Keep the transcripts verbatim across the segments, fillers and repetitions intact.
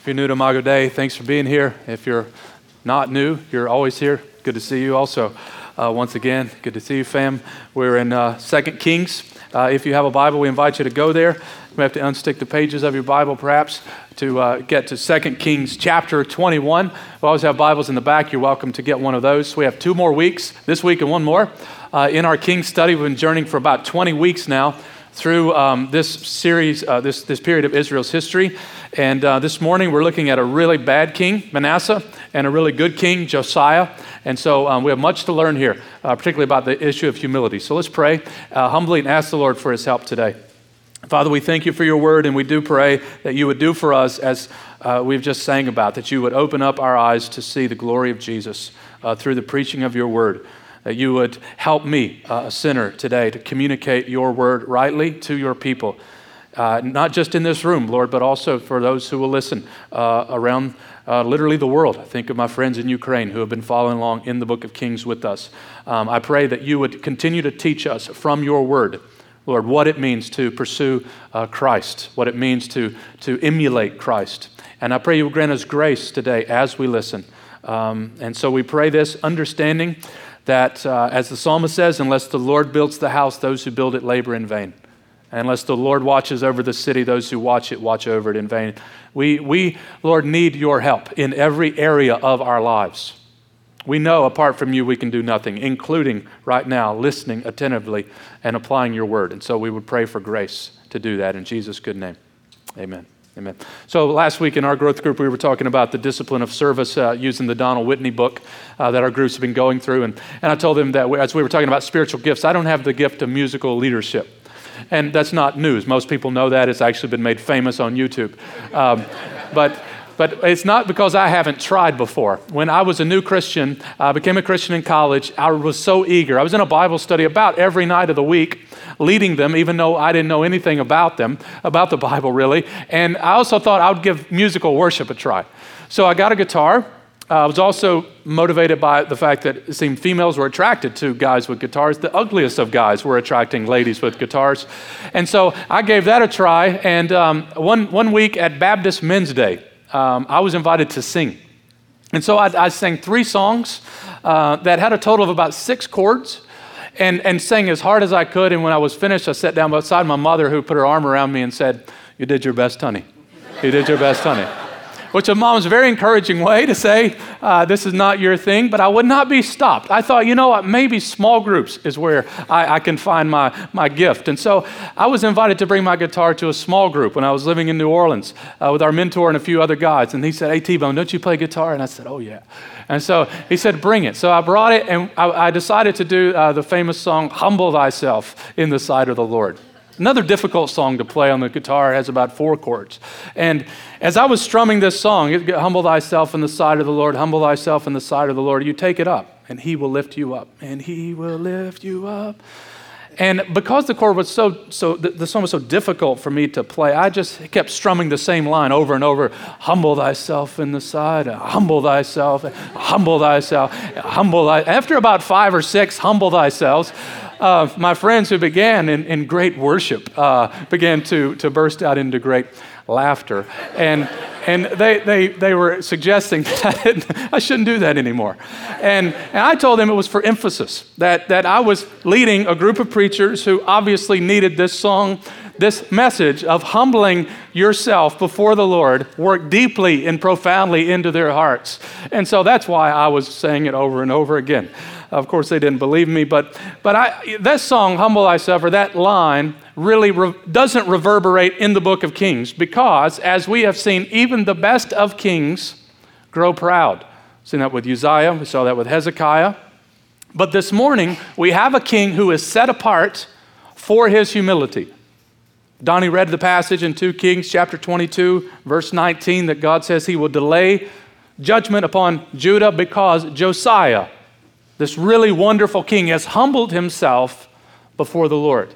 If you're new to Imago Dei, thanks for being here. If you're not new, you're always here. Good to see you also. Uh, once again, good to see you, fam. We're in uh, Second Kings. Uh, if you have a Bible, we invite you to go there. You have to unstick the pages of your Bible, perhaps, to uh, get to Second Kings chapter twenty-one. We always have Bibles in the back. You're welcome to get one of those. We have two more weeks, this week and one more. Uh, in our King study, we've been journeying for about twenty weeks now through um, this series, uh, this, this period of Israel's history. And uh, this morning, we're looking at a really bad king, Manasseh, and a really good king, Josiah. And so um, we have much to learn here, uh, particularly about the issue of humility. So let's pray uh, humbly and ask the Lord for his help today. Father, we thank you for your word, and we do pray that you would do for us as uh, we've just sang about, that you would open up our eyes to see the glory of Jesus uh, through the preaching of your word, that you would help me, uh, a sinner today, to communicate your word rightly to your people, uh, not just in this room, Lord, but also for those who will listen uh, around uh, literally the world. I think of my friends in Ukraine who have been following along in the book of Kings with us. Um, I pray that you would continue to teach us from your word, Lord, what it means to pursue uh, Christ, what it means to, to emulate Christ. And I pray you will grant us grace today as we listen. Um, and so we pray this, understanding that, uh, as the psalmist says, unless the Lord builds the house, those who build it labor in vain. Unless the Lord watches over the city, those who watch it watch over it in vain. We, we, Lord, need your help in every area of our lives. We know apart from you we can do nothing, including right now listening attentively and applying your word. And so we would pray for grace to do that in Jesus' good name. Amen. Amen. So last week in our growth group, we were talking about the discipline of service uh, using the Donald Whitney book uh, that our groups have been going through. And, and I told them that we, as we were talking about spiritual gifts, I don't have the gift of musical leadership. And that's not news. Most people know that. It's actually been made famous on YouTube. Um, but... But it's not because I haven't tried before. When I was a new Christian, I became a Christian in college, I was so eager. I was in a Bible study about every night of the week, leading them, even though I didn't know anything about them, about the Bible really. And I also thought I would give musical worship a try. So I got a guitar. Uh, I was also motivated by the fact that it seemed females were attracted to guys with guitars. The ugliest of guys were attracting ladies with guitars. And so I gave that a try. And um, one, one week at Baptist Men's Day, Um, I was invited to sing. And so I, I sang three songs uh, that had a total of about six chords and, and sang as hard as I could. And when I was finished, I sat down beside my mother, who put her arm around me and said, "You did your best, honey. You did your best, honey." Which a mom's very encouraging way to say, uh, this is not your thing, but I would not be stopped. I thought, you know what, maybe small groups is where I, I can find my, my gift. And so I was invited to bring my guitar to a small group when I was living in New Orleans uh, with our mentor and a few other guys. And he said, "Hey, T-Bone, don't you play guitar?" And I said, "Oh, yeah." And so he said, "Bring it." So I brought it, and I, I decided to do uh, the famous song, "Humble Thyself in the Sight of the Lord." Another difficult song to play on the guitar. It has about four chords. And as I was strumming this song, "Humble thyself in the sight of the Lord, humble thyself in the sight of the Lord," you take it up, and he will lift you up, and he will lift you up. And because the chord was so, so the, the song was so difficult for me to play, I just kept strumming the same line over and over. Humble thyself in the sight, humble thyself, humble thyself, humble thyself. After about five or six humble thyself, Uh, my friends who began in, in great worship uh, began to, to burst out into great laughter. And and they, they, they were suggesting that I shouldn't do that anymore. And, and I told them it was for emphasis, that, that I was leading a group of preachers who obviously needed this song, this message of humbling yourself before the Lord, work deeply and profoundly into their hearts. And so that's why I was saying it over and over again. Of course, they didn't believe me, but but I, that song, "Humble Thyself," or that line, really re- doesn't reverberate in the book of Kings because, as we have seen, even the best of kings grow proud. We've seen that with Uzziah. We saw that with Hezekiah. But this morning, we have a king who is set apart for his humility. Donnie read the passage in Second Kings chapter twenty-two, verse nineteen, that God says he will delay judgment upon Judah because Josiah, this really wonderful king, has humbled himself before the Lord.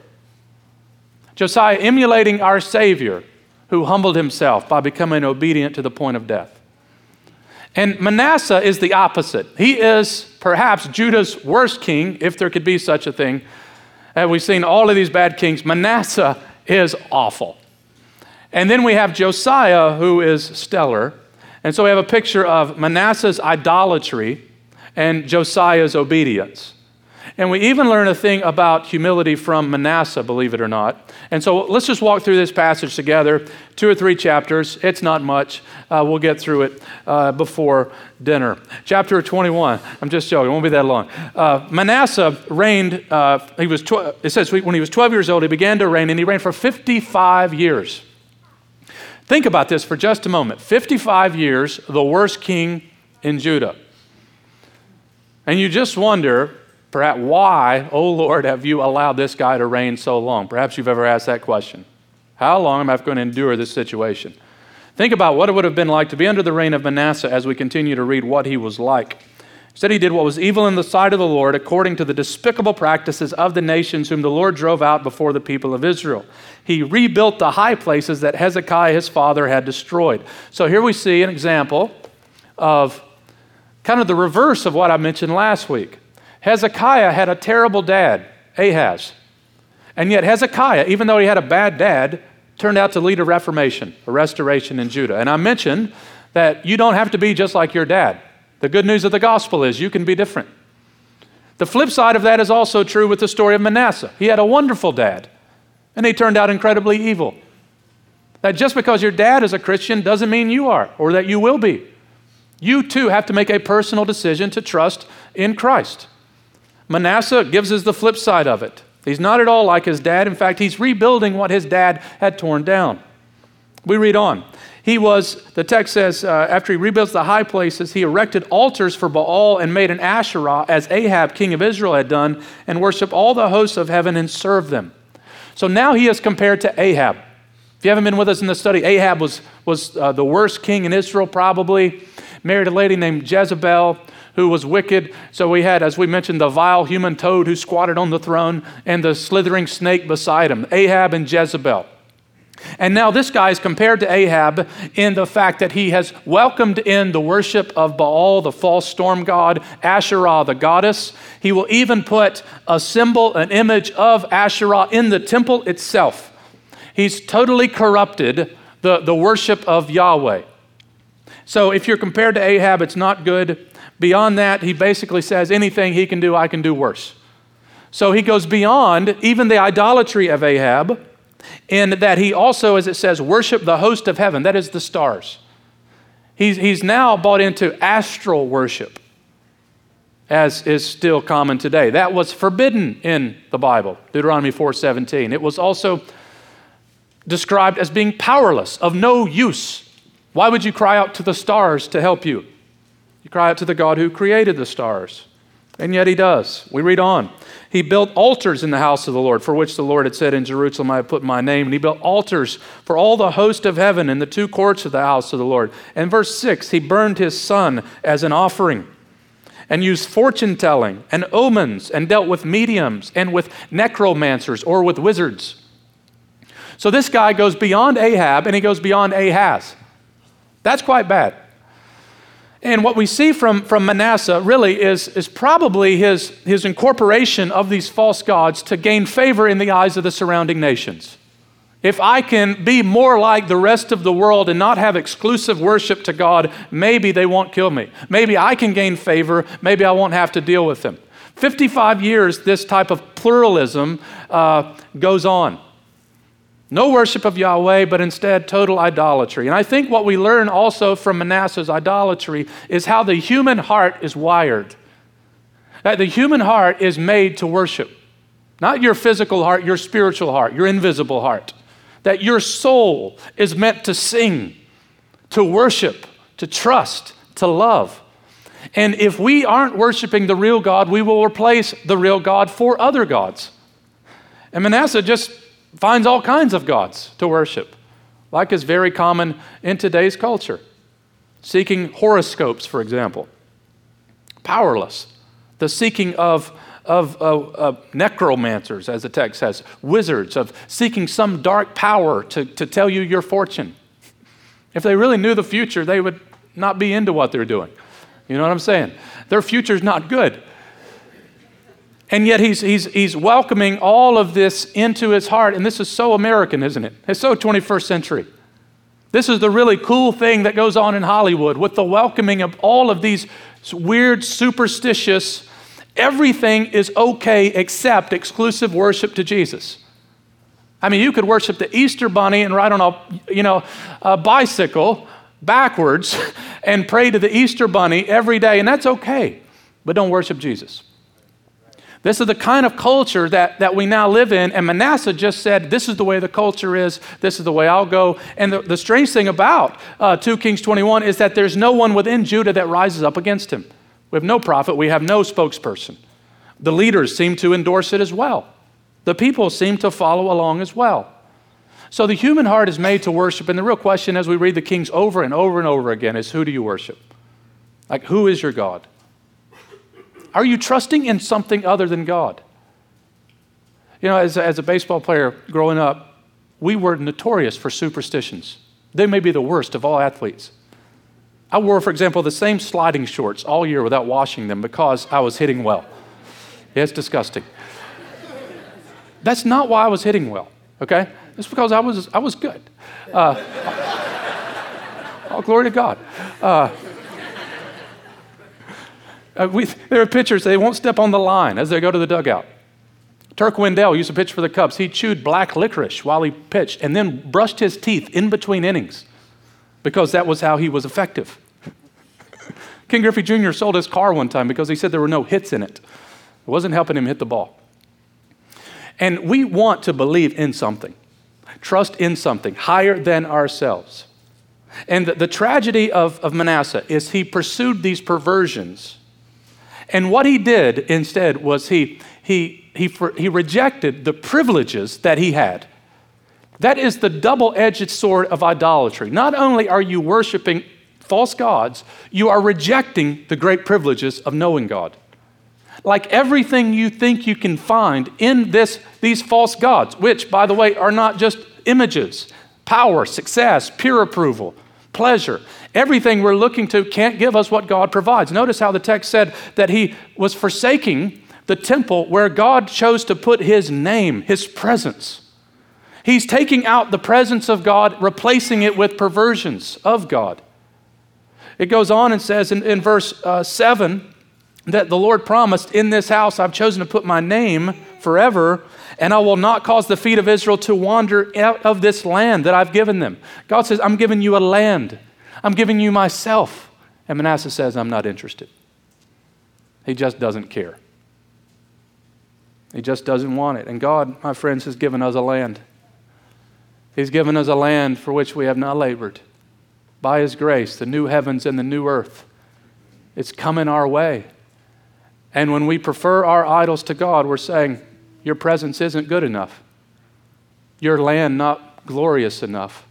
Josiah emulating our Savior, who humbled himself by becoming obedient to the point of death. And Manasseh is the opposite. He is perhaps Judah's worst king, if there could be such a thing. And we've seen all of these bad kings. Manasseh is awful. And then we have Josiah, who is stellar. And so we have a picture of Manasseh's idolatry and Josiah's obedience. And we even learn a thing about humility from Manasseh, believe it or not. And so let's just walk through this passage together, two or three chapters. It's not much. Uh, we'll get through it uh, before dinner. Chapter twenty-one. I'm just joking. It won't be that long. Uh, Manasseh reigned, uh, he was tw- it says when he was twelve years old, he began to reign, and he reigned for fifty-five years. Think about this for just a moment. fifty-five years, the worst king in Judah. And you just wonder, perhaps, why, oh Lord, have you allowed this guy to reign so long? Perhaps you've ever asked that question. How long am I going to endure this situation? Think about what it would have been like to be under the reign of Manasseh as we continue to read what he was like. Instead, he did what was evil in the sight of the Lord according to the despicable practices of the nations whom the Lord drove out before the people of Israel. He rebuilt the high places that Hezekiah, his father, had destroyed. So here we see an example of kind of the reverse of what I mentioned last week. Hezekiah had a terrible dad, Ahaz. And yet Hezekiah, even though he had a bad dad, turned out to lead a reformation, a restoration in Judah. And I mentioned that you don't have to be just like your dad. The good news of the gospel is you can be different. The flip side of that is also true with the story of Manasseh. He had a wonderful dad, and he turned out incredibly evil. That just because your dad is a Christian doesn't mean you are, or that you will be. You too have to make a personal decision to trust in Christ. Manasseh gives us the flip side of it. He's not at all like his dad. In fact, he's rebuilding what his dad had torn down. We read on. He was, the text says, uh, after he rebuilt the high places, he erected altars for Baal and made an Asherah, as Ahab, king of Israel, had done, and worshiped all the hosts of heaven and served them. So now he is compared to Ahab. If you haven't been with us in the study, Ahab was, was uh, the worst king in Israel, probably. Married a lady named Jezebel, who was wicked. So we had, as we mentioned, the vile human toad who squatted on the throne and the slithering snake beside him, Ahab and Jezebel. And now this guy is compared to Ahab in the fact that he has welcomed in the worship of Baal, the false storm god, Asherah, the goddess. He will even put a symbol, an image of Asherah in the temple itself. He's totally corrupted the, the worship of Yahweh. So if you're compared to Ahab, it's not good. Beyond that, he basically says, anything he can do, I can do worse. So he goes beyond even the idolatry of Ahab, in that he also, as it says, worshiped the host of heaven, that is the stars. He's, he's now bought into astral worship, as is still common today. That was forbidden in the Bible, Deuteronomy four seventeen. It was also described as being powerless, of no use. Why would you cry out to the stars to help you? You cry out to the God who created the stars. And yet he does. We read on. He built altars in the house of the Lord, for which the Lord had said, in Jerusalem I have put my name. And he built altars for all the host of heaven in the two courts of the house of the Lord. And verse six, he burned his son as an offering and used fortune telling and omens and dealt with mediums and with necromancers or with wizards. So this guy goes beyond Ahab and he goes beyond Ahaz. That's quite bad. And what we see from, from Manasseh really is, is probably his, his incorporation of these false gods to gain favor in the eyes of the surrounding nations. If I can be more like the rest of the world and not have exclusive worship to God, maybe they won't kill me. Maybe I can gain favor. Maybe I won't have to deal with them. fifty-five years, this type of pluralism uh, goes on. No worship of Yahweh, but instead total idolatry. And I think what we learn also from Manasseh's idolatry is how the human heart is wired. That the human heart is made to worship. Not your physical heart, your spiritual heart, your invisible heart. That your soul is meant to sing, to worship, to trust, to love. And if we aren't worshiping the real God, we will replace the real God for other gods. And Manasseh just finds all kinds of gods to worship, like is very common in today's culture. Seeking horoscopes, for example. Powerless. The seeking of, of, of, of necromancers, as the text says, wizards, of seeking some dark power to, to tell you your fortune. If they really knew the future, they would not be into what they're doing. You know what I'm saying? Their future's not good. And yet he's, he's, he's welcoming all of this into his heart. And this is so American, isn't it? It's so twenty-first century. This is the really cool thing that goes on in Hollywood with the welcoming of all of these weird, superstitious, everything is okay except exclusive worship to Jesus. I mean, you could worship the Easter Bunny and ride on a, you know, a bicycle backwards and pray to the Easter Bunny every day, and that's okay, but don't worship Jesus. This is the kind of culture that, that we now live in, and Manasseh just said, this is the way the culture is, this is the way I'll go. And the, the strange thing about uh, two Kings twenty-one is that there's no one within Judah that rises up against him. We have no prophet, we have no spokesperson. The leaders seem to endorse it as well. The people seem to follow along as well. So the human heart is made to worship, and the real question as we read the Kings over and over and over again is, who do you worship? Like, who is your God? Are you trusting in something other than God? You know, as a, as a baseball player growing up, we were notorious for superstitions. They may be the worst of all athletes. I wore, for example, the same sliding shorts all year without washing them because I was hitting well. Yeah, it's disgusting. That's not why I was hitting well, okay? It's because I was I was good. Uh, oh, glory to God. Uh, uh, we, there are pitchers, they won't step on the line as they go to the dugout. Turk Wendell used to pitch for the Cubs. He chewed black licorice while he pitched and then brushed his teeth in between innings because that was how he was effective. Ken Griffey Junior sold his car one time because he said there were no hits in it. It wasn't helping him hit the ball. And we want to believe in something, trust in something higher than ourselves. And the, the tragedy of, of Manasseh is he pursued these perversions. And what he did instead was he, he, he, he rejected the privileges that he had. That is the double-edged sword of idolatry. Not only are you worshiping false gods, you are rejecting the great privileges of knowing God. Like everything you think you can find in this, these false gods, which, by the way, are not just images, power, success, peer approval, pleasure. Everything we're looking to can't give us what God provides. Notice how the text said that he was forsaking the temple where God chose to put his name, his presence. He's taking out the presence of God, replacing it with perversions of God. It goes on and says in, in verse uh, seven, that the Lord promised, in this house I've chosen to put my name forever, and I will not cause the feet of Israel to wander out of this land that I've given them. God says, I'm giving you a land. I'm giving you myself. And Manasseh says, I'm not interested. He just doesn't care. He just doesn't want it. And God, my friends, has given us a land. He's given us a land for which we have not labored. By his grace, the new heavens and the new earth. It's coming our way. And when we prefer our idols to God, we're saying, your presence isn't good enough. Your land not glorious enough.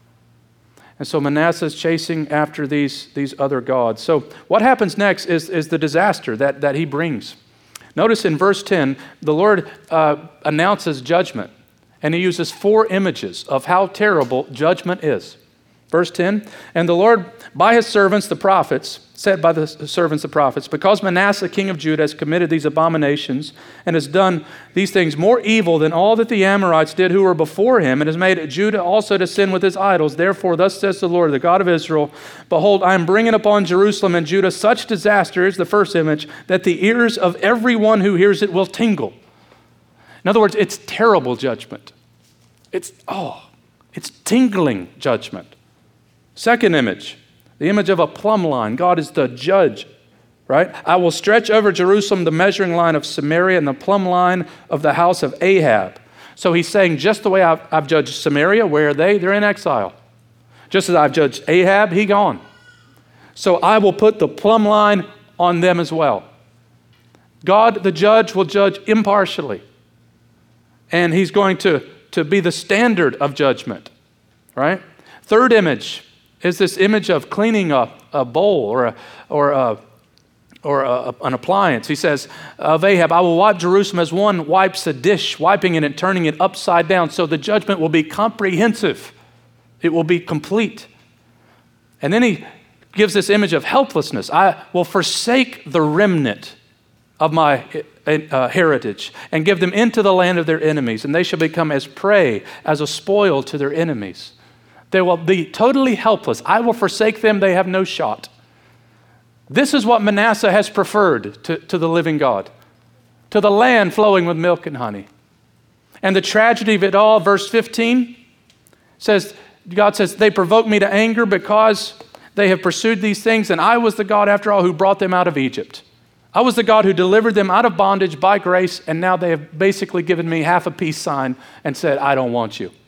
And so Manasseh is chasing after these, these other gods. So what happens next is, is the disaster that, that he brings. Notice in verse ten, the Lord uh, announces judgment. And he uses four images of how terrible judgment is. Verse ten, and the Lord, by his servants, the prophets, said by the servants, the prophets, because Manasseh, king of Judah, has committed these abominations and has done these things more evil than all that the Amorites did who were before him, and has made Judah also to sin with his idols. Therefore, thus says the Lord, the God of Israel, behold, I am bringing upon Jerusalem and Judah such disaster, is the first image, that the ears of everyone who hears it will tingle. In other words, it's terrible judgment. It's, oh, it's tingling judgment. Second image, the image of a plumb line. God is the judge, right? I will stretch over Jerusalem the measuring line of Samaria and the plumb line of the house of Ahab. So he's saying, just the way I've, I've judged Samaria, where are they? They're in exile. Just as I've judged Ahab, he gone. So I will put the plumb line on them as well. God, the judge, will judge impartially. And he's going to, to be the standard of judgment, right? Third image is this image of cleaning a, a bowl or, a, or, a, or a, an appliance. He says of Ahab, I will wipe Jerusalem as one wipes a dish, wiping it and turning it upside down. So the judgment will be comprehensive. It will be complete. And then he gives this image of helplessness. I will forsake the remnant of my uh, heritage and give them into the land of their enemies, and they shall become as prey, as a spoil to their enemies. They will be totally helpless. I will forsake them. They have no shot. This is what Manasseh has preferred to, to the living God, to the land flowing with milk and honey. And the tragedy of it all, verse fifteen, says, God says, they provoked me to anger because they have pursued these things, and I was the God, after all, who brought them out of Egypt. I was the God who delivered them out of bondage by grace, and now they have basically given me half a peace sign and said, I don't want you.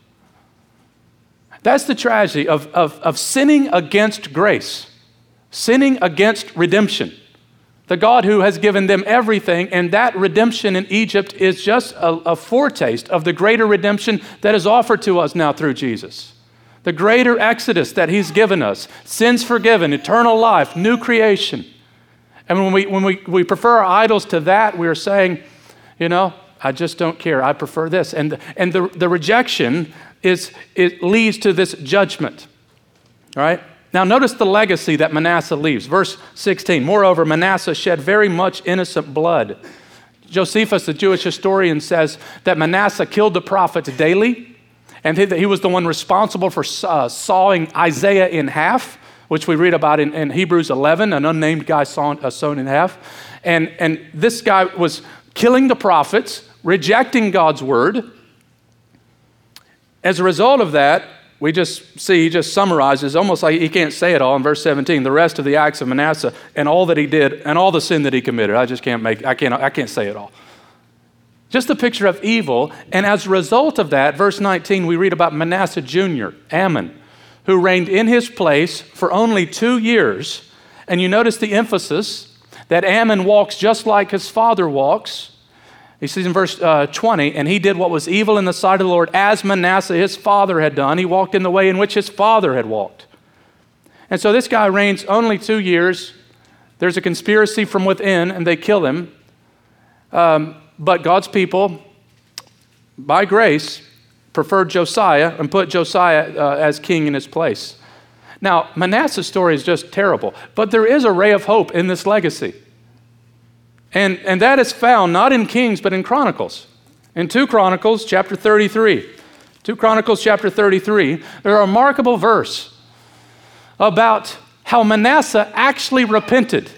That's the tragedy of, of, of sinning against grace, sinning against redemption. The God who has given them everything, and that redemption in Egypt is just a, a foretaste of the greater redemption that is offered to us now through Jesus. The greater exodus that he's given us, sins forgiven, eternal life, new creation. And when we when we, we prefer our idols to that, we are saying, you know, I just don't care. I prefer this. And, and the, the rejection is it leads to this judgment. All right? Now notice the legacy that Manasseh leaves. Verse sixteen, moreover, Manasseh shed very much innocent blood. Josephus, the Jewish historian, says that Manasseh killed the prophets daily, and that he was the one responsible for uh, sawing Isaiah in half, which we read about in, in Hebrews eleven, an unnamed guy sawn, uh, sewn in half. And, and this guy was killing the prophets, rejecting God's word. As a result of that, we just see, he just summarizes, almost like he can't say it all in verse seventeen, the rest of the acts of Manasseh and all that he did and all the sin that he committed. I just can't make, I can't, I can't say it all. Just a picture of evil. And as a result of that, verse nineteen, we read about Manasseh Junior, Ammon, who reigned in his place for only two years. And you notice the emphasis that Ammon walks just like his father walks. He says in verse uh, twenty, and he did what was evil in the sight of the Lord, as Manasseh his father had done. He walked in the way in which his father had walked. And so this guy reigns only two years. There's a conspiracy from within, and they kill him. Um, but God's people, by grace, preferred Josiah and put Josiah uh, as king in his place. Now, Manasseh's story is just terrible, but there is a ray of hope in this legacy. And, and that is found not in Kings, but in Chronicles. In two Chronicles, chapter thirty-three. two Chronicles, chapter thirty-three, there's a remarkable verse about how Manasseh actually repented.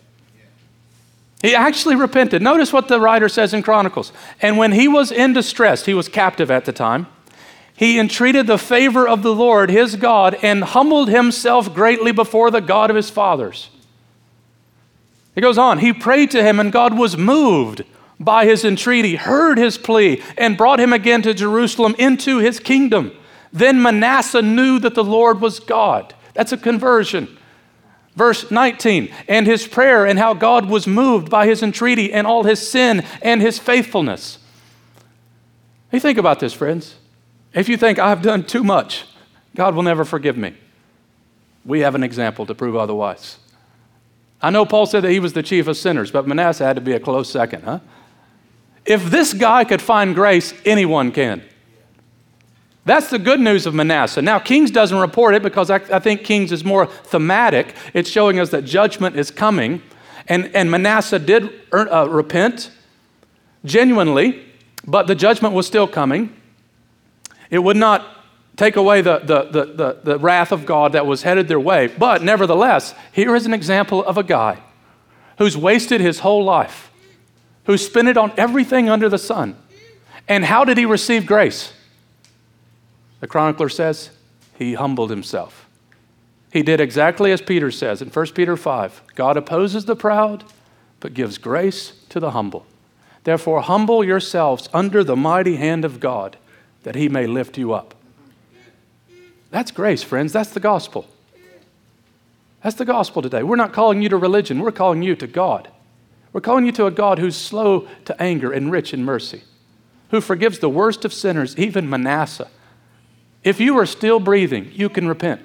He actually repented. Notice what the writer says in Chronicles. And when he was in distress, he was captive at the time, he entreated the favor of the Lord, his God, and humbled himself greatly before the God of his fathers. It goes on, he prayed to him, and God was moved by his entreaty, heard his plea, and brought him again to Jerusalem into his kingdom. Then Manasseh knew that the Lord was God. That's a conversion. Verse nineteen, and his prayer and how God was moved by his entreaty and all his sin and his faithfulness. Hey, think about this, friends. If you think I've done too much, God will never forgive me. We have an example to prove otherwise. I know Paul said that he was the chief of sinners, but Manasseh had to be a close second, huh? If this guy could find grace, anyone can. That's the good news of Manasseh. Now, Kings doesn't report it because I, I think Kings is more thematic. It's showing us that judgment is coming. And, and Manasseh did uh, repent genuinely, but the judgment was still coming. It would not take away the, the, the, the, the wrath of God that was headed their way. But nevertheless, here is an example of a guy who's wasted his whole life, who spent it on everything under the sun. And how did he receive grace? The chronicler says, he humbled himself. He did exactly as Peter says in First Peter five. God opposes the proud, but gives grace to the humble. Therefore, humble yourselves under the mighty hand of God, that he may lift you up. That's grace, friends. That's the gospel. That's the gospel today. We're not calling you to religion. We're calling you to God. We're calling you to a God who's slow to anger and rich in mercy, who forgives the worst of sinners, even Manasseh. If you are still breathing, you can repent.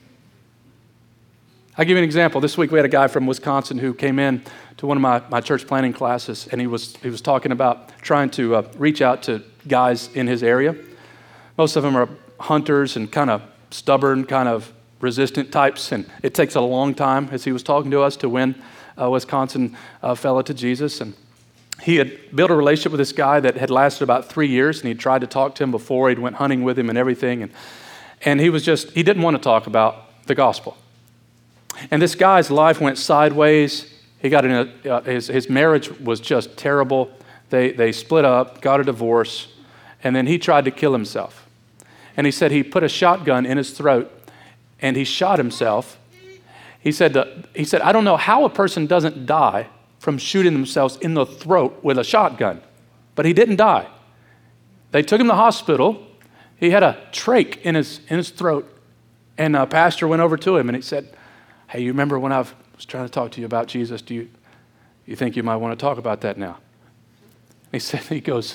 I'll give you an example. This week we had a guy from Wisconsin who came in to one of my, my church planning classes, and he was he was talking about trying to uh, reach out to guys in his area. Most of them are hunters and kind of stubborn, kind of resistant types, and it takes a long time, as he was talking to us, to win a Wisconsin uh, fella to Jesus. And he had built a relationship with this guy that had lasted about three years, and he'd tried to talk to him before. He'd went hunting with him and everything. And, And he was just, he didn't want to talk about the gospel. And this guy's life went sideways. He got in a, uh, his, his marriage was just terrible. They, they split up, got a divorce, and then he tried to kill himself. And he said he put a shotgun in his throat and he shot himself. He said, uh, he said, I don't know how a person doesn't die from shooting themselves in the throat with a shotgun, but he didn't die. They took him to the hospital. He had a trach in his, in his throat, and a pastor went over to him and he said, hey, you remember when I was trying to talk to you about Jesus? Do you, you think you might want to talk about that now? He said, he goes,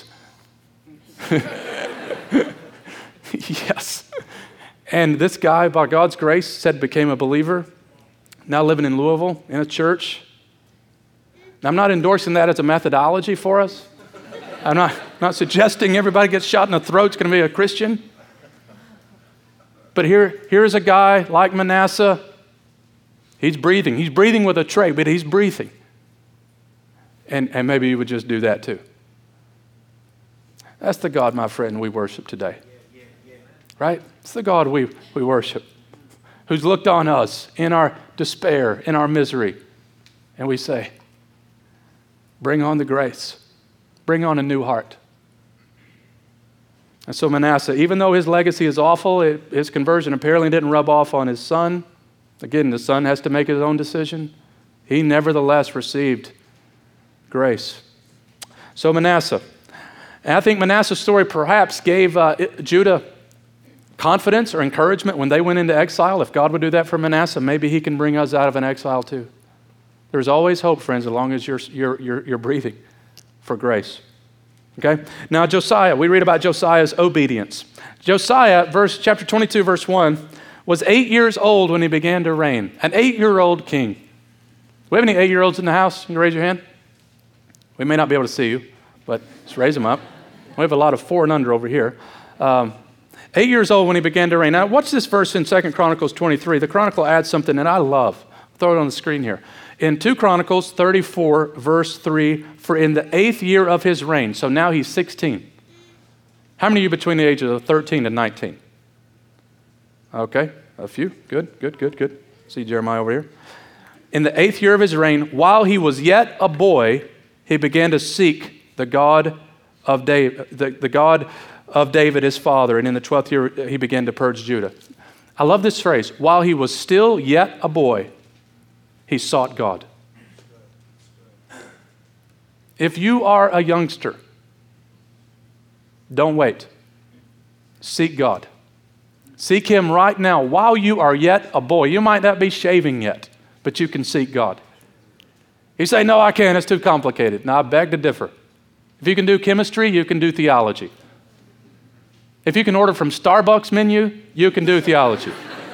yes. And this guy, by God's grace, said became a believer, now living in Louisville in a church. Now, I'm not endorsing that as a methodology for us. I'm not, not suggesting everybody gets shot in the throat is going to be a Christian. But here, here's a guy like Manasseh. He's breathing. He's breathing with a trach, but he's breathing. And, and maybe you would just do that too. That's the God, my friend, we worship today. Right? It's the God we, we worship, who's looked on us in our despair, in our misery. And we say, bring on the grace. Bring on a new heart. And so Manasseh, even though his legacy is awful, it, his conversion apparently didn't rub off on his son. Again, the son has to make his own decision. He nevertheless received grace. So Manasseh. And I think Manasseh's story perhaps gave uh, Judah confidence or encouragement when they went into exile. If God would do that for Manasseh, maybe he can bring us out of an exile too. There's always hope, friends, as long as you're, you're, you're, you're breathing for grace. Okay? Now Josiah, we read about Josiah's obedience. Josiah, verse chapter twenty-two, verse one, was eight years old when he began to reign. An eight-year-old king. Do we have any eight-year-olds in the house? Can you raise your hand? We may not be able to see you, but just raise them up. We have a lot of four and under over here. Um, eight years old when he began to reign. Now watch this verse in Second Chronicles twenty-three. The Chronicle adds something that I love. I'll throw it on the screen here. In two Chronicles thirty-four, verse three, for in the eighth year of his reign, so now he's sixteen. How many of you between the ages of thirteen and nineteen? Okay, a few. Good, good, good, good. See Jeremiah over here. In the eighth year of his reign, while he was yet a boy, he began to seek the God of David, the, the God of David, his father, and in the twelfth year he began to purge Judah. I love this phrase. While he was still yet a boy, he sought God. If you are a youngster, don't wait. Seek God. Seek him right now while you are yet a boy. You might not be shaving yet, but you can seek God. You say, no, I can't. It's too complicated. Now, I beg to differ. If you can do chemistry, you can do theology. If you can order from Starbucks menu, you can do theology.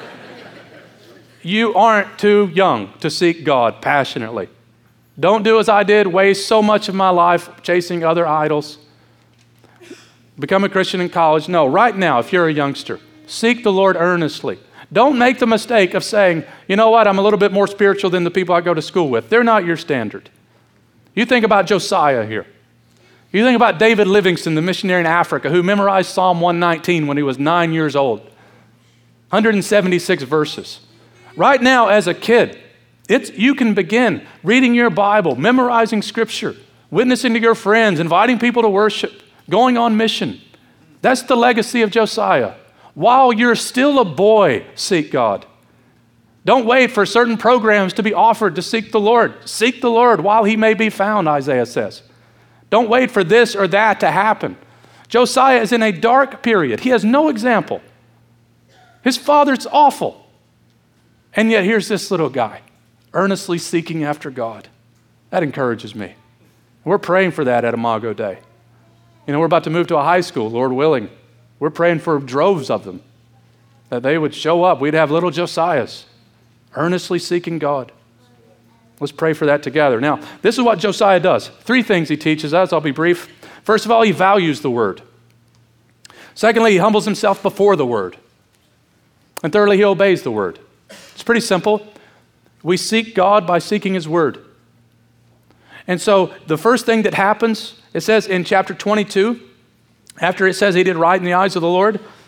You aren't too young to seek God passionately. Don't do as I did, waste so much of my life chasing other idols. Become a Christian in college. No, right now, if you're a youngster, seek the Lord earnestly. Don't make the mistake of saying, you know what, I'm a little bit more spiritual than the people I go to school with. They're not your standard. You think about Josiah here. You think about David Livingston, the missionary in Africa, who memorized Psalm one nineteen when he was nine years old. one hundred seventy-six verses. Right now, as a kid, it's, you can begin reading your Bible, memorizing Scripture, witnessing to your friends, inviting people to worship, going on mission. That's the legacy of Josiah. While you're still a boy, seek God. Don't wait for certain programs to be offered to seek the Lord. Seek the Lord while he may be found, Isaiah says. Don't wait for this or that to happen. Josiah is in a dark period. He has no example. His father's awful. And yet here's this little guy, earnestly seeking after God. That encourages me. We're praying for that at Imago Day. You know, we're about to move to a high school, Lord willing. We're praying for droves of them, that they would show up. We'd have little Josiahs, earnestly seeking God. Let's pray for that together. Now, this is what Josiah does. Three things he teaches us. I'll be brief. First of all, he values the word. Secondly, he humbles himself before the word. And thirdly, he obeys the word. It's pretty simple. We seek God by seeking his word. And so the first thing that happens, it says in chapter twenty-two, after it says he did right in the eyes of the Lord,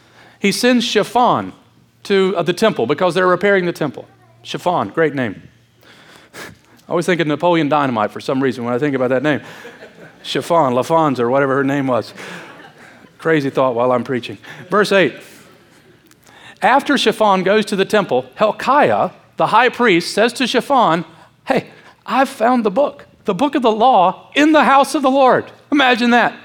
he sends Shaphan to uh, the temple because they're repairing the temple. Shaphan, great name. I always think of Napoleon Dynamite for some reason when I think about that name. Shaphan, LaFons, or whatever her name was. Crazy thought while I'm preaching. Verse eight. After Shaphan goes to the temple, Hilkiah, the high priest, says to Shaphan, hey, I've found the book, the book of the law in the house of the Lord. Imagine that.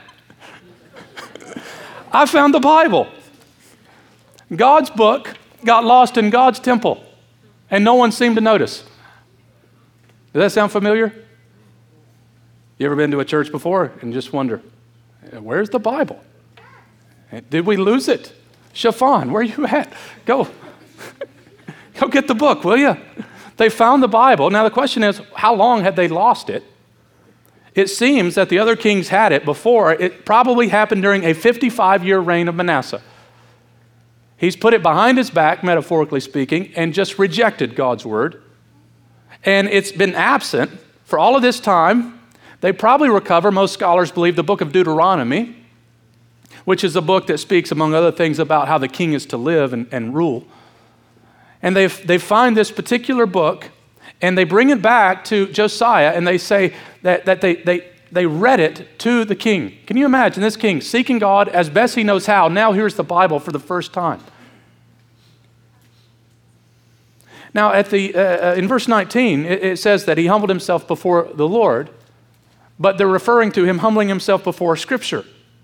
I found the Bible. God's book got lost in God's temple, and no one seemed to notice. Does that sound familiar? You ever been to a church before and just wonder, where's the Bible? Did we lose it? Shaphan, where are you at? Go. Go get the book, will you? They found the Bible. Now the question is, how long had they lost it? It seems that the other kings had it before. It probably happened during a fifty-five-year reign of Manasseh. He's put it behind his back, metaphorically speaking, and just rejected God's word. And it's been absent for all of this time. They probably recover, most scholars believe, the book of Deuteronomy, which is a book that speaks, among other things, about how the king is to live and, and rule. And they they find this particular book, and they bring it back to Josiah, and they say that, that they, they, they read it to the king. Can you imagine this king seeking God as best he knows how? Now here's the Bible for the first time. Now, at the uh, in verse nineteen, it, it says that he humbled himself before the Lord, but they're referring to him humbling himself before Scripture.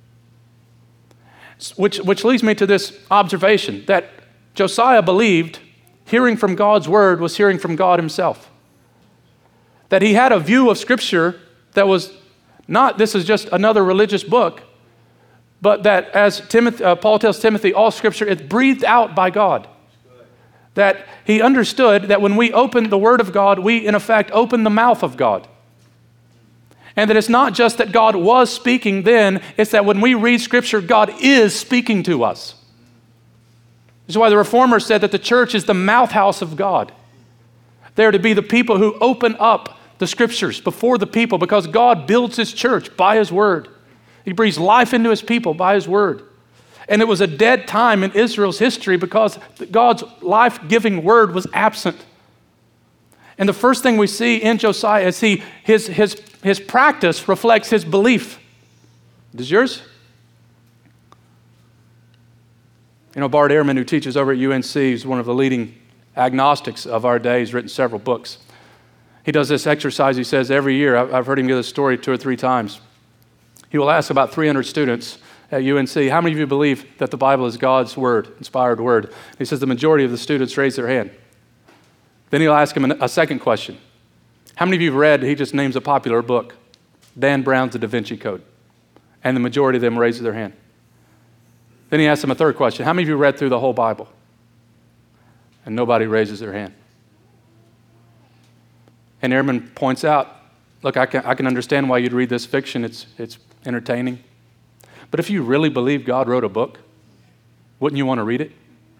Which, which leads me to this observation, that Josiah believed hearing from God's word was hearing from God himself. That he had a view of Scripture that was not, this is just another religious book, but that as Timothy, uh, Paul tells Timothy, all Scripture is breathed out by God. That he understood that when we open the Word of God, we in effect open the mouth of God. And that it's not just that God was speaking then, it's that when we read Scripture, God is speaking to us. This is why the Reformers said that the church is the mouthhouse of God. They're to be the people who open up the Scriptures before the people, because God builds His church by His Word. He breathes life into His people by His Word. And it was a dead time in Israel's history because God's life-giving Word was absent. And the first thing we see in Josiah is he, his, his, his practice reflects his belief. Does yours? You know, Bart Ehrman, who teaches over at U N C, is one of the leading agnostics of our day. He's written several books. He does this exercise, he says, every year. I've heard him give this story two or three times. He will ask about three hundred students at U N C, how many of you believe that the Bible is God's word, inspired word? He says the majority of the students raise their hand. Then he'll ask him a second question. How many of you have read, he just names a popular book, Dan Brown's The Da Vinci Code? And the majority of them raises their hand. Then he asks him a third question. How many of you read through the whole Bible? And nobody raises their hand. And Ehrman points out, look, I can, I can understand why you'd read this fiction. It's, it's entertaining. But if you really believe God wrote a book, wouldn't you want to read it?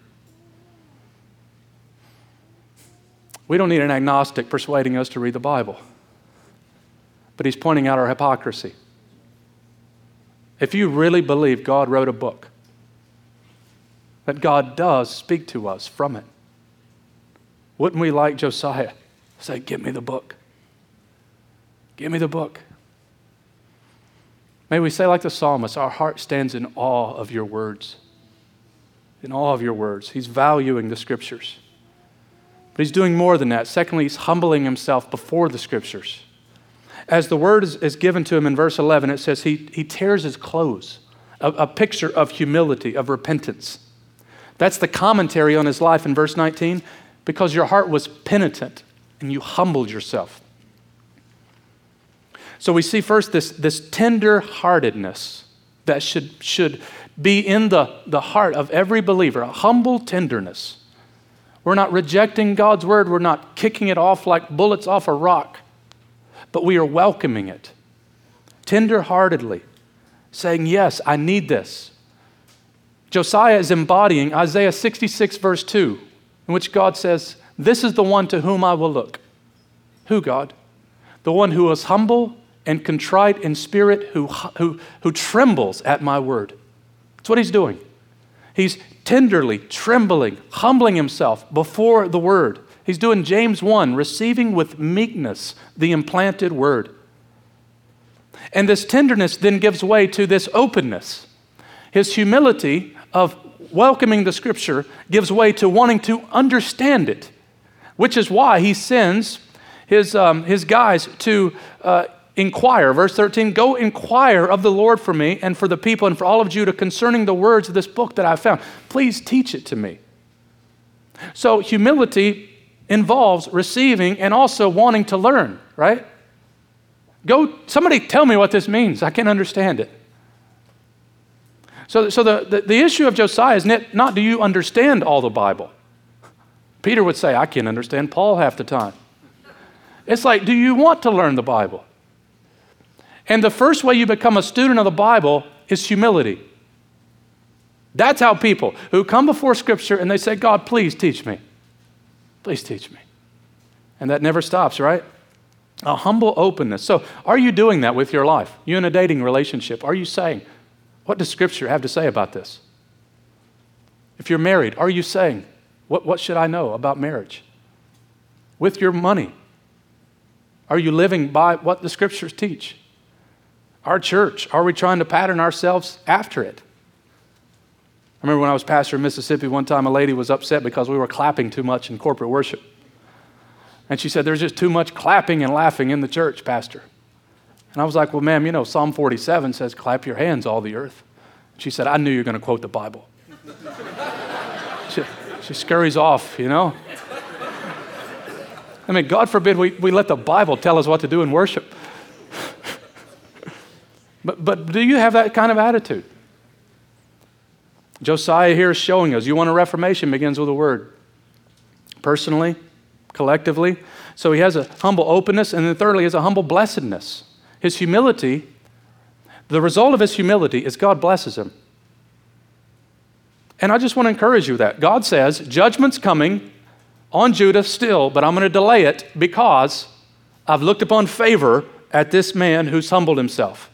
We don't need an agnostic persuading us to read the Bible. But he's pointing out our hypocrisy. If you really believe God wrote a book, that God does speak to us from it, wouldn't we, like Josiah, say, give me the book. Give me the book. May we say like the psalmist, our heart stands in awe of your words. In awe of your words. He's valuing the Scriptures. But he's doing more than that. Secondly, he's humbling himself before the Scriptures. As the word is, is given to him in verse eleven, it says he, he tears his clothes, a, a picture of humility, of repentance. That's the commentary on his life in verse nineteen, because your heart was penitent and you humbled yourself. So we see first this, this tender-heartedness that should, should be in the, the heart of every believer, a humble tenderness. We're not rejecting God's word. We're not kicking it off like bullets off a rock, but we are welcoming it tender-heartedly, saying, yes, I need this. Josiah is embodying Isaiah sixty-six, verse two, in which God says, this is the one to whom I will look. Who, God? The one who is humble and contrite in spirit, who, who, who trembles at my word. That's what he's doing. He's tenderly, trembling, humbling himself before the word. He's doing James one, receiving with meekness the implanted word. And this tenderness then gives way to this openness. His humility of welcoming the scripture gives way to wanting to understand it, which is why he sends his, um, his guys to uh, inquire. Verse thirteen, go inquire of the Lord for me and for the people and for all of Judah concerning the words of this book that I found. Please teach it to me. So humility involves receiving and also wanting to learn, right? Go, somebody tell me what this means. I can't understand it. So, so the, the, the issue of Josiah is not, do you understand all the Bible? Peter would say, I can't understand Paul half the time. It's like, do you want to learn the Bible? And the first way you become a student of the Bible is humility. That's how people who come before Scripture and they say, God, please teach me. Please teach me. And that never stops, right? A humble openness. So are you doing that with your life? You in a dating relationship, are you saying, what does Scripture have to say about this? If you're married, are you saying, what, what should I know about marriage? With your money, are you living by what the Scriptures teach? Our church, are we trying to pattern ourselves after it? I remember when I was pastor in Mississippi, one time a lady was upset because we were clapping too much in corporate worship. And she said, there's just too much clapping and laughing in the church, Pastor. And I was like, well, ma'am, you know, Psalm forty-seven says, clap your hands, all the earth. She said, I knew you were going to quote the Bible. she, she scurries off, you know. I mean, God forbid we, we let the Bible tell us what to do in worship. but, but do you have that kind of attitude? Josiah here is showing us, you want a reformation, begins with a word. Personally, collectively. So he has a humble openness, and then thirdly, he has a humble blessedness. His humility, the result of his humility is God blesses him. And I just want to encourage you with that. God says, judgment's coming on Judah still, but I'm going to delay it because I've looked upon favor at this man who's humbled himself.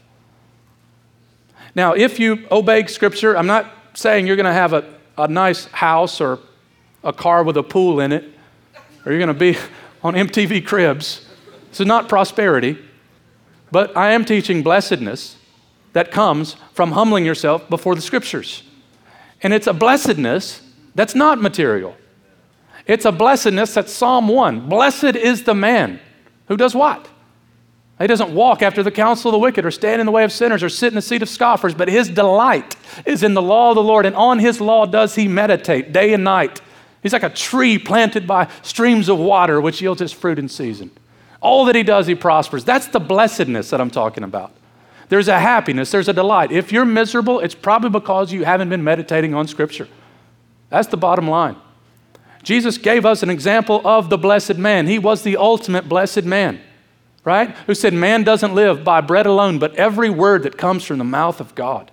Now, if you obey Scripture, I'm not saying you're going to have a, a nice house or a car with a pool in it, or you're going to be on M T V Cribs. This is not prosperity, but I am teaching blessedness that comes from humbling yourself before the Scriptures. And it's a blessedness that's not material. It's a blessedness that's Psalm one. Blessed is the man who does what? He doesn't walk after the counsel of the wicked or stand in the way of sinners or sit in the seat of scoffers, but his delight is in the law of the Lord, and on his law does he meditate day and night. He's like a tree planted by streams of water, which yields its fruit in season. All that he does, he prospers. That's the blessedness that I'm talking about. There's a happiness, there's a delight. If you're miserable, it's probably because you haven't been meditating on Scripture. That's the bottom line. Jesus gave us an example of the blessed man. He was the ultimate blessed man, right? Who said, man doesn't live by bread alone, but every word that comes from the mouth of God.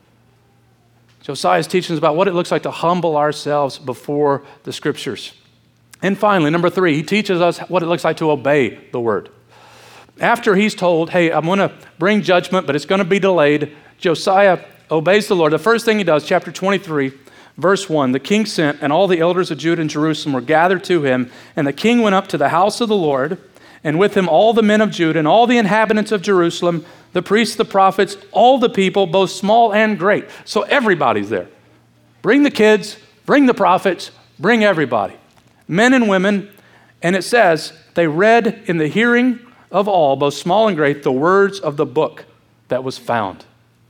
Josiah's teaching us about what it looks like to humble ourselves before the Scriptures. And finally, number three, he teaches us what it looks like to obey the word. After he's told, hey, I'm going to bring judgment, but it's going to be delayed, Josiah obeys the Lord. The first thing he does, chapter twenty-three, verse one, the king sent, and all the elders of Judah and Jerusalem were gathered to him, and the king went up to the house of the Lord, and with him all the men of Judah and all the inhabitants of Jerusalem, the priests, the prophets, all the people, both small and great. So everybody's there. Bring the kids, bring the prophets, bring everybody, men and women. And it says, they read in the hearing of all, both small and great, the words of the book that was found.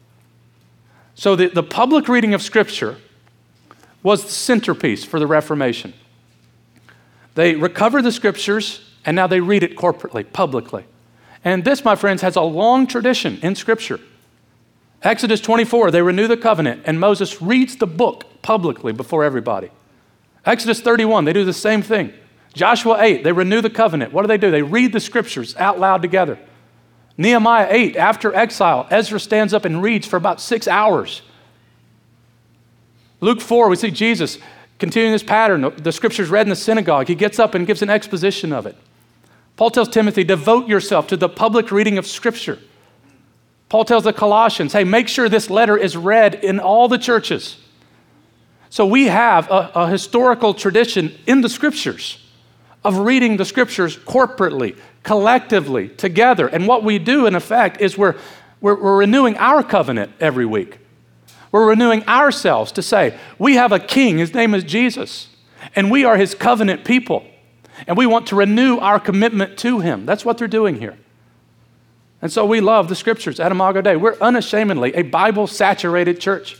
So the, the public reading of Scripture was the centerpiece for the Reformation. They recover the Scriptures, and now they read it corporately, publicly. And this, my friends, has a long tradition in Scripture. Exodus twenty-four, they renew the covenant, and Moses reads the book publicly before everybody. Exodus thirty-one, they do the same thing. Joshua eight, they renew the covenant. What do they do? They read the Scriptures out loud together. Nehemiah eight, after exile, Ezra stands up and reads for about six hours. Luke four, we see Jesus continuing this pattern. The Scriptures read in the synagogue. He gets up and gives an exposition of it. Paul tells Timothy, devote yourself to the public reading of Scripture. Paul tells the Colossians, hey, make sure this letter is read in all the churches. So we have a, a historical tradition in the Scriptures of reading the Scriptures corporately, collectively, together. And what we do, in effect, is we're, we're, we're renewing our covenant every week. We're renewing ourselves to say, we have a king, his name is Jesus, and we are his covenant people. And we want to renew our commitment to him. That's what they're doing here. And so we love the Scriptures at Imago Dei. We're unashamedly a Bible-saturated church.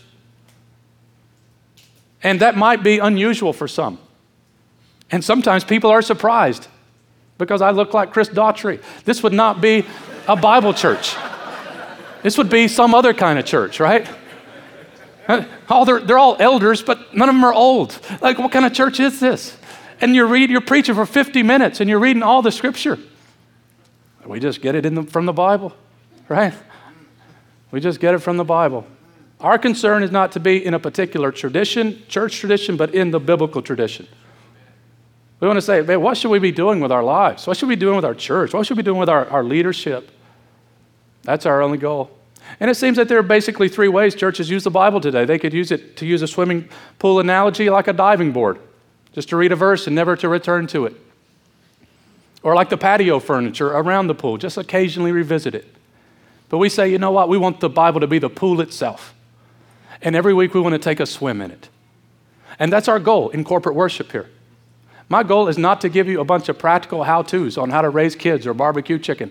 And that might be unusual for some. And sometimes people are surprised because I look like Chris Daughtry. This would not be a Bible church. This would be some other kind of church, right? All they're, they're all elders, but none of them are old. Like, what kind of church is this? And you read, you're preaching for fifty minutes and you're reading all the Scripture. We just get it in the, from the Bible, right? We just get it from the Bible. Our concern is not to be in a particular tradition, church tradition, but in the biblical tradition. We want to say, man, what should we be doing with our lives? What should we be doing with our church? What should we be doing with our, our leadership? That's our only goal. And it seems that there are basically three ways churches use the Bible today. They could use it to use a swimming pool analogy like a diving board, just to read a verse and never to return to it. Or like the patio furniture around the pool, just occasionally revisit it. But we say, you know what? We want the Bible to be the pool itself. And every week we want to take a swim in it. And that's our goal in corporate worship here. My goal is not to give you a bunch of practical how-tos on how to raise kids or barbecue chicken.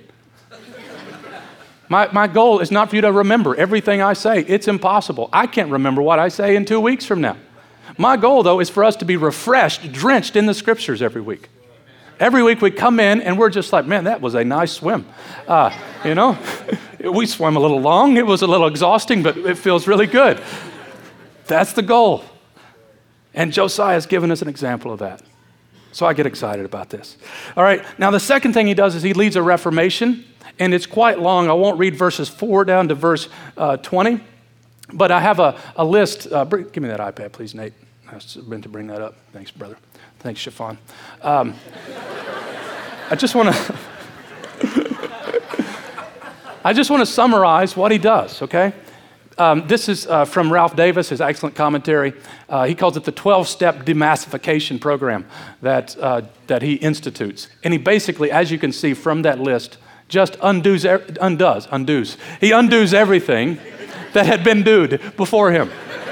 My, my goal is not for you to remember everything I say. It's impossible. I can't remember what I say in two weeks from now. My goal, though, is for us to be refreshed, drenched in the Scriptures every week. Every week we come in and we're just like, man, that was a nice swim. Uh, you know, we swam a little long. It was a little exhausting, but it feels really good. That's the goal. And Josiah has given us an example of that. So I get excited about this. All right, now the second thing he does is he leads a reformation, and it's quite long. I won't read verses four down to verse uh, twenty, but I have a, a list. Uh, bring, give me that iPad, please, Nate. I meant to bring that up. Thanks, brother. Thanks, Chiffon. Um, I just want to I just want to summarize what he does, okay? Um, this is uh, from Ralph Davis, his excellent commentary. Uh, he calls it the twelve-step demassification program that, uh, that he institutes. And he basically, as you can see from that list, just undoes, undoes, undoes. He undoes everything that had been doed before him.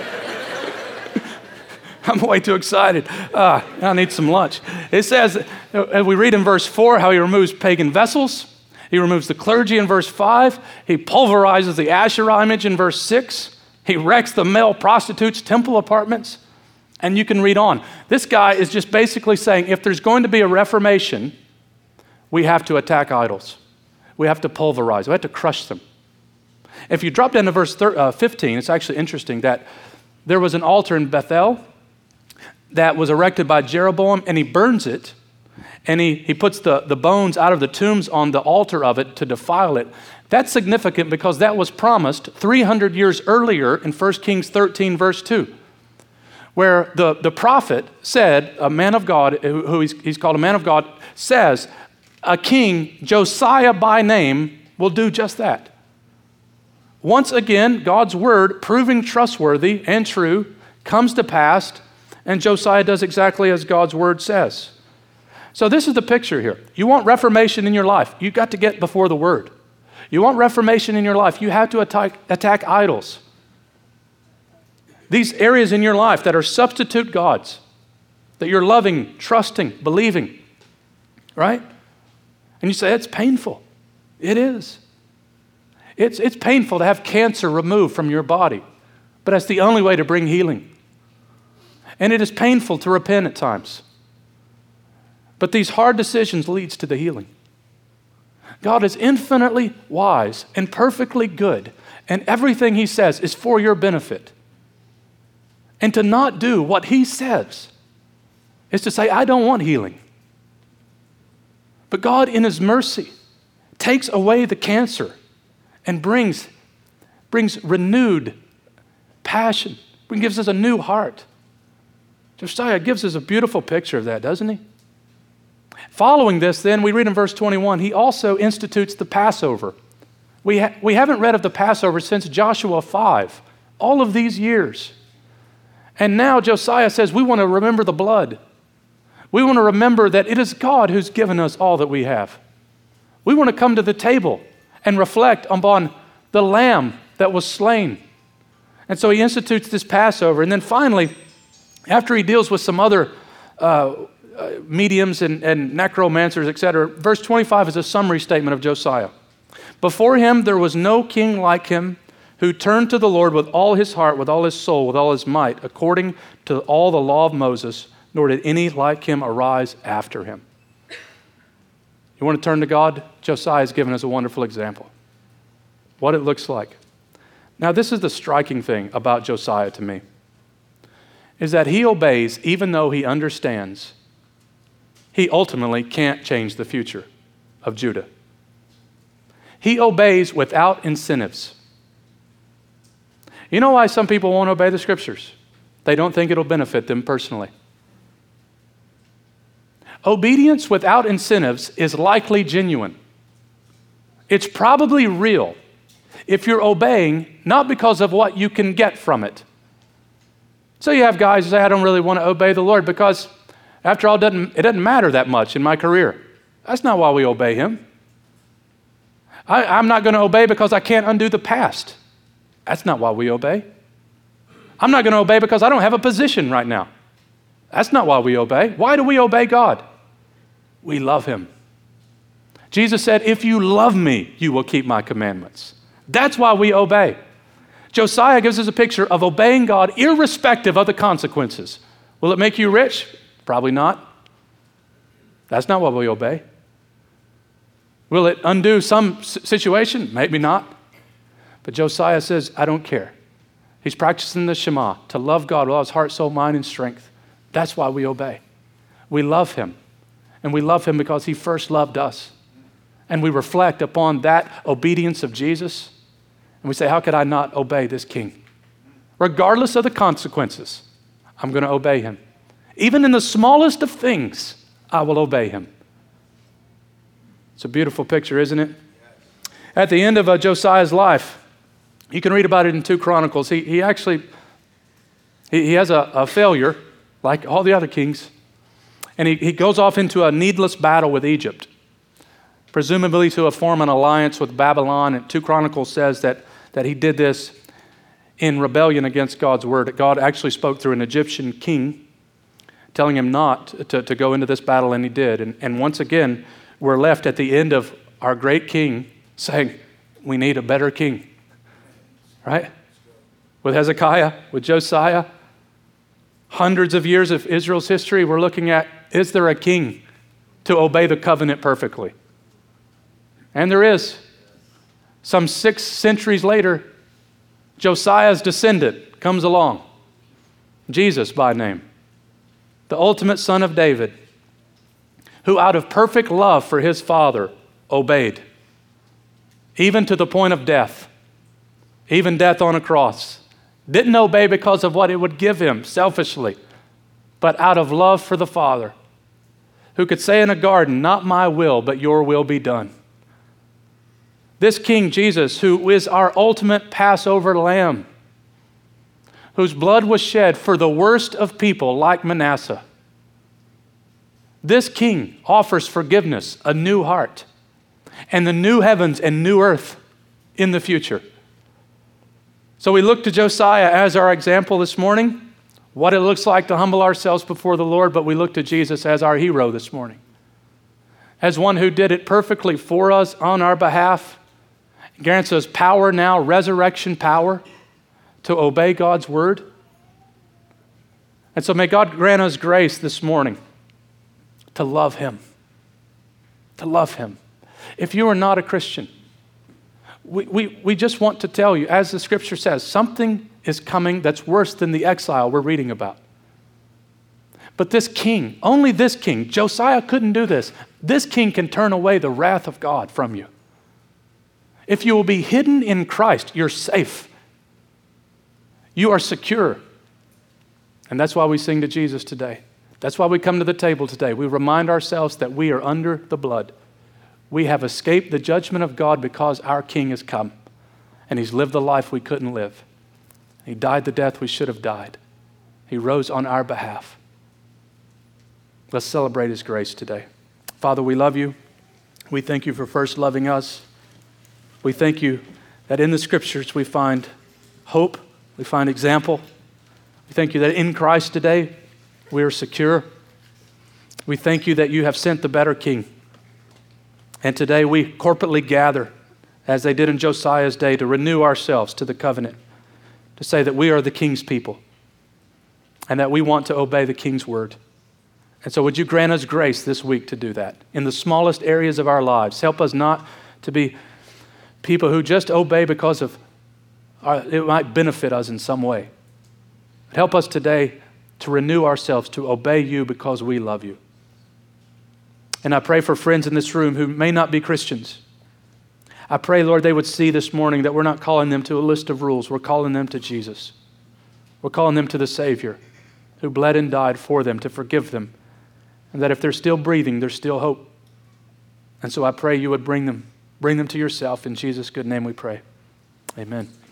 I'm way too excited. Uh, I need some lunch. It says, uh, we read in verse four how he removes pagan vessels. He removes the clergy in verse five. He pulverizes the Asherah image in verse six. He wrecks the male prostitutes' temple apartments. And you can read on. This guy is just basically saying, if there's going to be a reformation, we have to attack idols. We have to pulverize. We have to crush them. If you drop down to verse fifteen, it's actually interesting that there was an altar in Bethel that was erected by Jeroboam, and he burns it, and he, he puts the, the bones out of the tombs on the altar of it to defile it. That's significant because that was promised three hundred years earlier in First Kings thirteen, verse two, where the, the prophet said, a man of God, who he's, he's called a man of God, says, a king, Josiah by name, will do just that. Once again, God's word, proving trustworthy and true, comes to pass, and Josiah does exactly as God's word says. So this is the picture here. You want reformation in your life, you've got to get before the word. You want reformation in your life, you have to attack, attack idols. These areas in your life that are substitute gods, that you're loving, trusting, believing, right? And you say, it's painful. It is. It's, it's painful to have cancer removed from your body, but that's the only way to bring healing. And it is painful to repent at times. But these hard decisions leads to the healing. God is infinitely wise and perfectly good, and everything he says is for your benefit. And to not do what he says is to say, I don't want healing. But God, in his mercy, takes away the cancer and brings, brings renewed passion, and gives us a new heart. Josiah gives us a beautiful picture of that, doesn't he? Following this, then, we read in verse twenty-one, he also institutes the Passover. We, ha- we haven't read of the Passover since Joshua five, all of these years. And now Josiah says, we want to remember the blood. We want to remember that it is God who's given us all that we have. We want to come to the table and reflect upon the lamb that was slain. And so he institutes this Passover. And then finally, after he deals with some other uh, uh, mediums and, and necromancers, et cetera, verse twenty-five is a summary statement of Josiah. Before him there was no king like him, who turned to the Lord with all his heart, with all his soul, with all his might, according to all the law of Moses, nor did any like him arise after him. You want to turn to God? Josiah has given us a wonderful example. What it looks like. Now, this is the striking thing about Josiah to me, is that he obeys even though he understands he ultimately can't change the future of Judah. He obeys without incentives. You know why some people won't obey the scriptures? They don't think it'll benefit them personally. Obedience without incentives is likely genuine. It's probably real if you're obeying not because of what you can get from it. So you have guys who say, I don't really want to obey the Lord because after all, it doesn't, it doesn't matter that much in my career. That's not why we obey him. I, I'm not going to obey because I can't undo the past. That's not why we obey. I'm not going to obey because I don't have a position right now. That's not why we obey. Why do we obey God? We love him. Jesus said, if you love me, you will keep my commandments. That's why we obey. Josiah gives us a picture of obeying God irrespective of the consequences. Will it make you rich? Probably not. That's not why we obey. Will it undo some situation? Maybe not. But Josiah says, I don't care. He's practicing the Shema, to love God with all his heart, soul, mind, and strength. That's why we obey. We love him. And we love him because he first loved us. And we reflect upon that obedience of Jesus. And we say, how could I not obey this king? Regardless of the consequences, I'm going to obey him. Even in the smallest of things, I will obey him. It's a beautiful picture, isn't it? At the end of uh, Josiah's life, you can read about it in two Chronicles. He, he actually, he, he has a, a failure, like all the other kings, and he, he goes off into a needless battle with Egypt, presumably to form an alliance with Babylon. And two Chronicles says that, that he did this in rebellion against God's word. That God actually spoke through an Egyptian king, telling him not to, to go into this battle, and he did. And, and once again, we're left at the end of our great king saying, we need a better king. Right? With Hezekiah, with Josiah, hundreds of years of Israel's history, we're looking at, is there a king to obey the covenant perfectly? And there is. Some six centuries later, Josiah's descendant comes along, Jesus by name, the ultimate son of David, who out of perfect love for his father obeyed, even to the point of death. Even death on a cross. Didn't obey because of what it would give him selfishly, but out of love for the Father, who could say in a garden, not my will, but your will be done. This King Jesus, who is our ultimate Passover lamb, whose blood was shed for the worst of people like Manasseh. This King offers forgiveness, a new heart, and the new heavens and new earth in the future. So we look to Josiah as our example this morning, what it looks like to humble ourselves before the Lord, but we look to Jesus as our hero this morning, as one who did it perfectly for us on our behalf, grants us power now, resurrection power, to obey God's word. And so may God grant us grace this morning to love him, to love him. If you are not a Christian, We, we, we just want to tell you, as the scripture says, something is coming that's worse than the exile we're reading about. But this king, only this king, Josiah couldn't do this. This king can turn away the wrath of God from you. If you will be hidden in Christ, you're safe. You are secure. And that's why we sing to Jesus today. That's why we come to the table today. We remind ourselves that we are under the blood. We have escaped the judgment of God because our King has come, and he's lived the life we couldn't live. He died the death we should have died. He rose on our behalf. Let's celebrate his grace today. Father, we love you. We thank you for first loving us. We thank you that in the scriptures we find hope, we find example. We thank you that in Christ today we are secure. We thank you that you have sent the better king. And today we corporately gather, as they did in Josiah's day, to renew ourselves to the covenant, to say that we are the king's people and that we want to obey the king's word. And so would you grant us grace this week to do that in the smallest areas of our lives? Help us not to be people who just obey because of our, it might benefit us in some way. But help us today to renew ourselves, to obey you because we love you. And I pray for friends in this room who may not be Christians. I pray, Lord, they would see this morning that we're not calling them to a list of rules. We're calling them to Jesus. We're calling them to the Savior who bled and died for them to forgive them. And that if they're still breathing, there's still hope. And so I pray you would bring them, bring them to yourself. In Jesus' good name we pray. Amen.